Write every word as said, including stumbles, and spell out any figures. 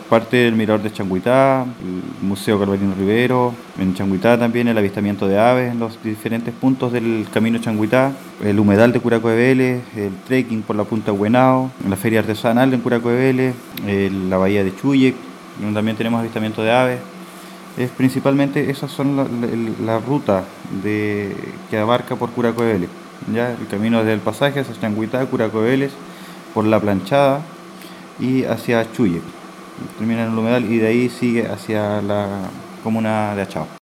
parte del mirador de Changuitá, el Museo Carvalino Rivero, en Changuitá también el avistamiento de aves en los diferentes puntos del camino Changuitá, el humedal de Curaco de Vélez, el trekking por la Punta Huenao, la feria artesanal en Curaco de Vélez, el- la bahía de Chuyec, donde también tenemos avistamiento de aves. Es principalmente esas son la, la- la ruta de, que abarca por Curaco de Vélez. Ya, el camino desde el pasaje hacia Changuitá, Curaco de Vélez, por la planchada y hacia Chuyec. Termina en el humedal y de ahí sigue hacia la comuna de Achao.